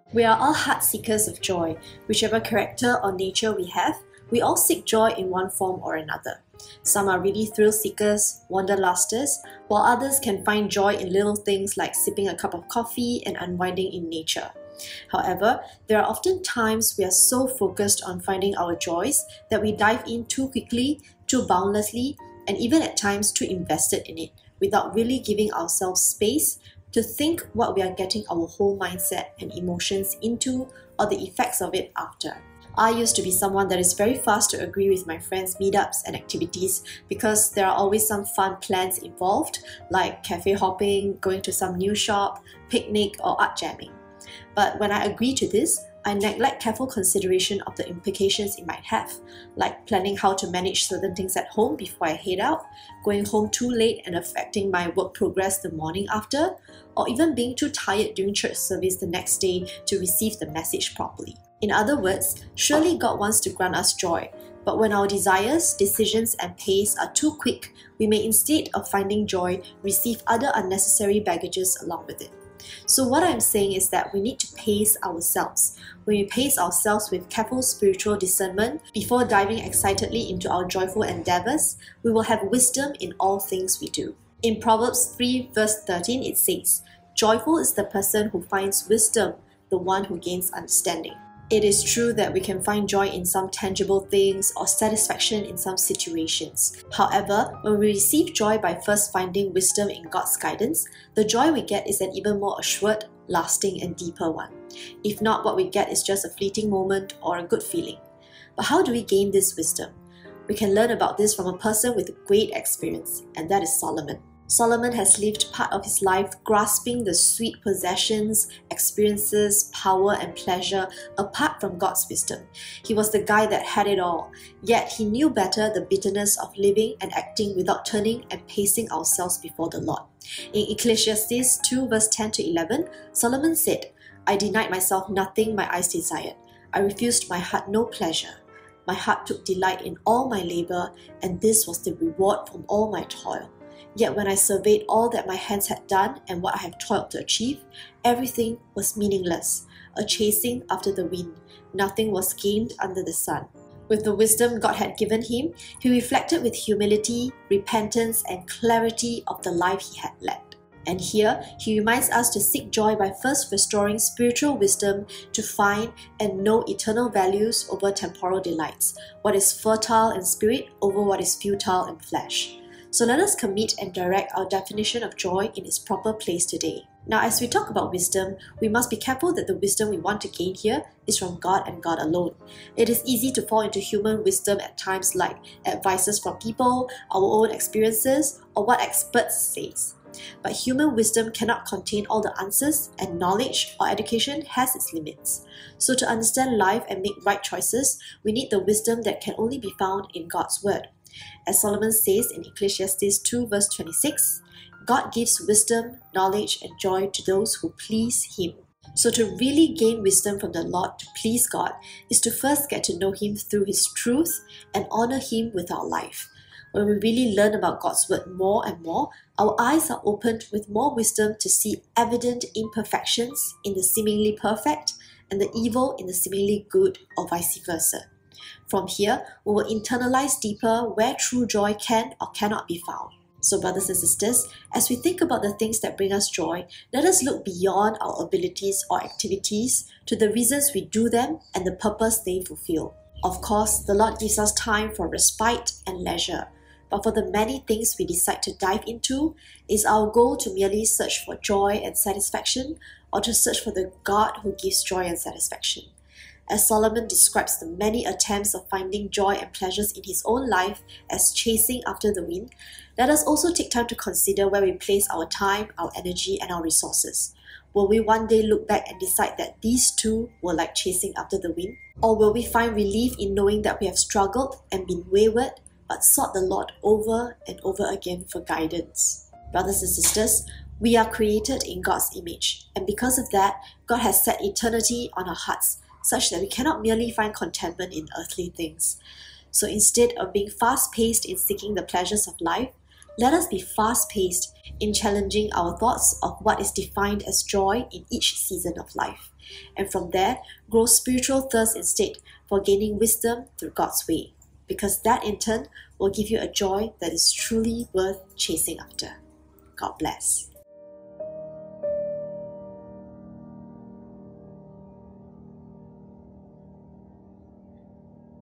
We are all heart seekers of joy. Whichever character or nature we have, we all seek joy in one form or another. Some are really thrill seekers, wanderlusters, while others can find joy in little things like sipping a cup of coffee and unwinding in nature. However, there are often times we are so focused on finding our joys that we dive in too quickly, too boundlessly, and even at times too invested in it, without really giving ourselves space to think what we are getting our whole mindset and emotions into or the effects of it after. I used to be someone that is very fast to agree with my friends' meetups and activities because there are always some fun plans involved, like cafe hopping, going to some new shop, picnic, or art jamming. But when I agree to this, I neglect careful consideration of the implications it might have, like planning how to manage certain things at home before I head out, going home too late and affecting my work progress the morning after, or even being too tired during church service the next day to receive the message properly. In other words, surely God wants to grant us joy, but when our desires, decisions, and pace are too quick, we may instead of finding joy, receive other unnecessary baggages along with it. So what I'm saying is that we need to pace ourselves. When we pace ourselves with careful spiritual discernment before diving excitedly into our joyful endeavors, we will have wisdom in all things we do. In Proverbs 3 verse 13 it says, "Joyful is the person who finds wisdom, the one who gains understanding." It is true that we can find joy in some tangible things or satisfaction in some situations. However, when we receive joy by first finding wisdom in God's guidance, the joy we get is an even more assured, lasting, and deeper one. If not, what we get is just a fleeting moment or a good feeling. But how do we gain this wisdom? We can learn about this from a person with great experience, and that is Solomon. Solomon has lived part of his life grasping the sweet possessions, experiences, power, and pleasure apart from God's wisdom. He was the guy that had it all, yet he knew better the bitterness of living and acting without turning and pacing ourselves before the Lord. In Ecclesiastes 2 verse 10 to 11, Solomon said, "I denied myself nothing my eyes desired. I refused my heart no pleasure. My heart took delight in all my labor, and this was the reward from all my toil. Yet when I surveyed all that my hands had done and what I have toiled to achieve, everything was meaningless, a chasing after the wind. Nothing was gained under the sun." With the wisdom God had given him, he reflected with humility, repentance, and clarity of the life he had led. And here, he reminds us to seek joy by first restoring spiritual wisdom to find and know eternal values over temporal delights, what is fertile in spirit over what is futile in flesh. So let us commit and direct our definition of joy in its proper place today. Now, as we talk about wisdom, we must be careful that the wisdom we want to gain here is from God and God alone. It is easy to fall into human wisdom at times, like advices from people, our own experiences, or what experts say. But human wisdom cannot contain all the answers, and knowledge or education has its limits. So to understand life and make right choices, we need the wisdom that can only be found in God's Word. As Solomon says in Ecclesiastes 2 verse 26, God gives wisdom, knowledge, and joy to those who please Him. So to really gain wisdom from the Lord to please God is to first get to know Him through His truth and honor Him with our life. When we really learn about God's Word more and more, our eyes are opened with more wisdom to see evident imperfections in the seemingly perfect and the evil in the seemingly good, or vice versa. From here, we will internalize deeper where true joy can or cannot be found. So brothers and sisters, as we think about the things that bring us joy, let us look beyond our abilities or activities to the reasons we do them and the purpose they fulfill. Of course, the Lord gives us time for respite and leisure, but for the many things we decide to dive into, is our goal to merely search for joy and satisfaction, or to search for the God who gives joy and satisfaction? As Solomon describes the many attempts of finding joy and pleasures in his own life as chasing after the wind, let us also take time to consider where we place our time, our energy, and our resources. Will we one day look back and decide that these two were like chasing after the wind? Or will we find relief in knowing that we have struggled and been wayward, but sought the Lord over and over again for guidance? Brothers and sisters, we are created in God's image, and because of that, God has set eternity on our hearts, such that we cannot merely find contentment in earthly things. So instead of being fast-paced in seeking the pleasures of life, Let us be fast-paced in challenging our thoughts of what is defined as joy in each season of life, and from there, grow spiritual thirst instead for gaining wisdom through God's way, because that in turn will give you a joy that is truly worth chasing after. God bless.